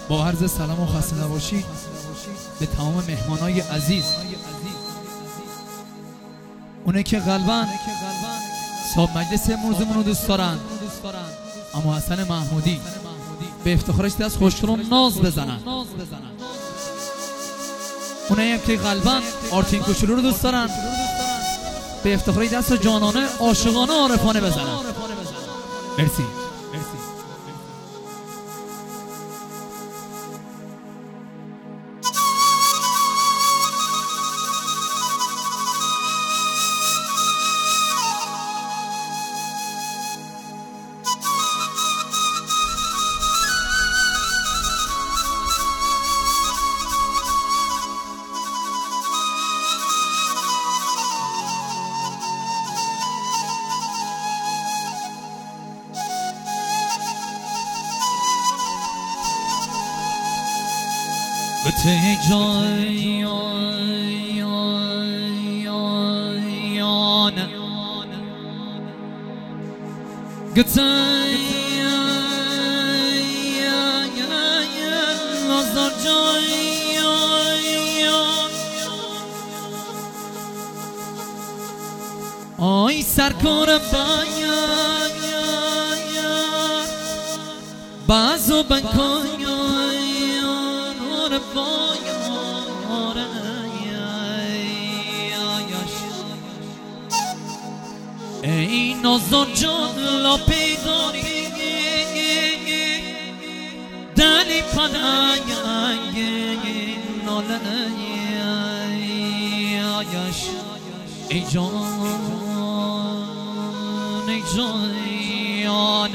با عرض سلام و خسته نباشید به تمام مهمانای عزیز، اونه که قلباً صاحب مجلس امروزمون رو دوست دارن، اما حسن محمودی به افتخارش دست خوشگل ناز بزنن. اونایی که قلباً آرتین کوچولو رو دوست دارن به افتخاری دست جانانه عاشقانه عارفانه بزنن. مرسی. آی سرکار بازو بنکایا ای نازار جان لا پیداری دلی پنای نالای ای جان ای جان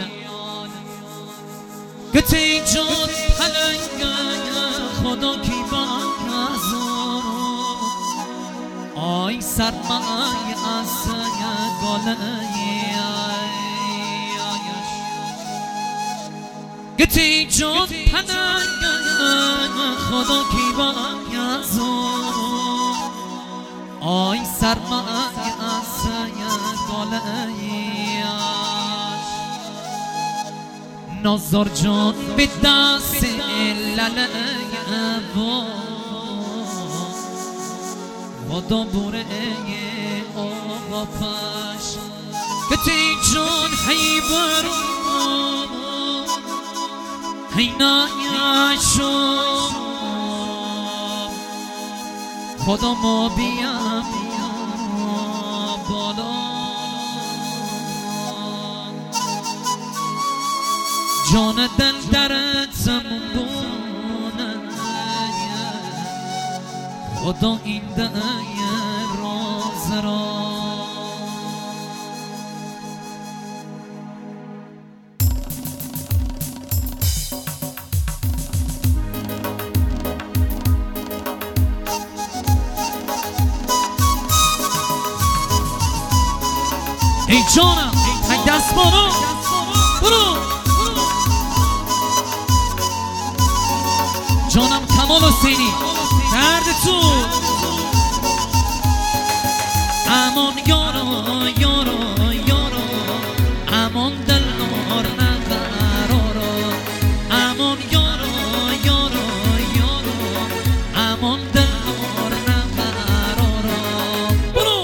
گت ای جان پلنگ خدا کی بازار آی سرمای از گالای گت ای جان پلنگ خدا کی بازار آی سرمای از گالای نازار جان به دست للای و دنبوره آقا پش گتی جان هی برو هی نایشو خدا ما بیا بالا جان دل درت مونده خدا این دعای راز را ای جانم تک دست برو جانم کمال حسینی درد تو امان یارا یارا یارا امان دلار نقرارا امان یارا یارا یارا امان دلار نقرارا برو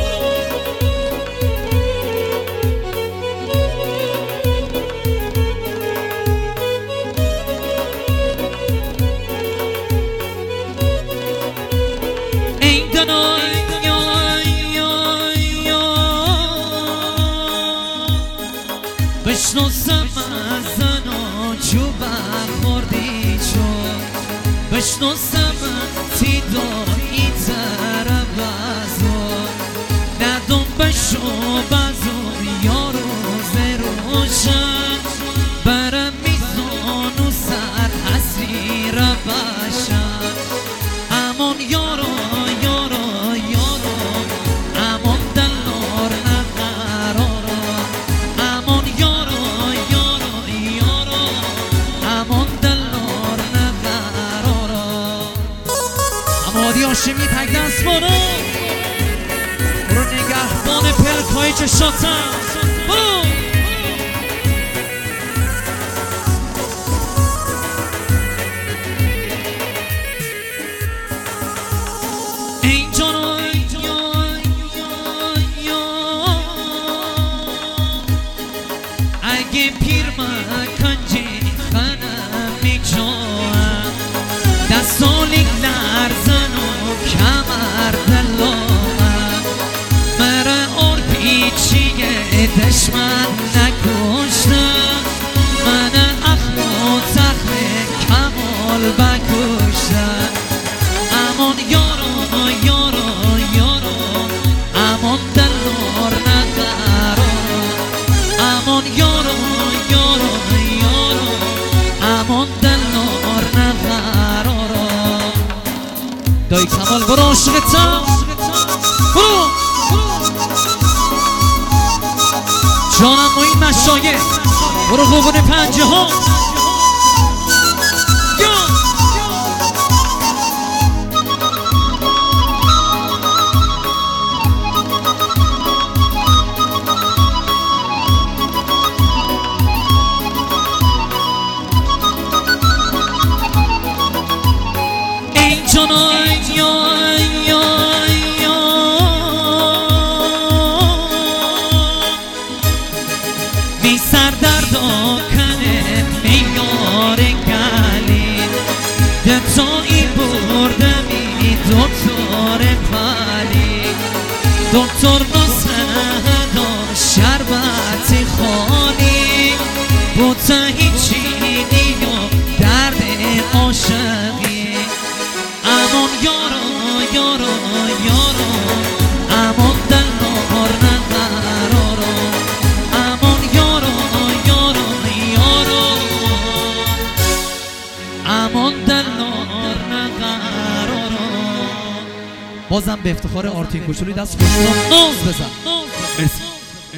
بشناسم از زنا چوب خوردی چون بشناسم تی دایی تر بازو ندون بشو بازو یارو زروشن برم میزان و سر حسری را باشن امان یارو یارو یارو امان دلار نقرارا امان یارو یارو یارو امان دلار نقرارا امادی هاشمی تک دست برو نگهبان پلکای چشاتم برو گه پیر مکنجی خانم میجوام دستالی لرزن و کمر دلوام مرا اور پیچیه دشمن نکشتم من اخم و تخم کمال بکشتم امان یارو یارو یارو امان دلار نقرارو امان یارو یارو یارو امان دلار نقرارو دایی کمال برو عاشقتم برو جانم با این مشایخ برو قوقون پنجه ها ای جانای می سردردا کنه میار گلی دتایی بردمی دکتر پلی دکتر نسخه شربت خانی بوتا هیچی نیو درد عاشقی امان یارو یارو یارو امان دلار نقرارو امان یارو یارو یارو امان دلار نقرارو بازم به افتخار آرتین کوچولوی دست خوشنام ناز بزن مرسی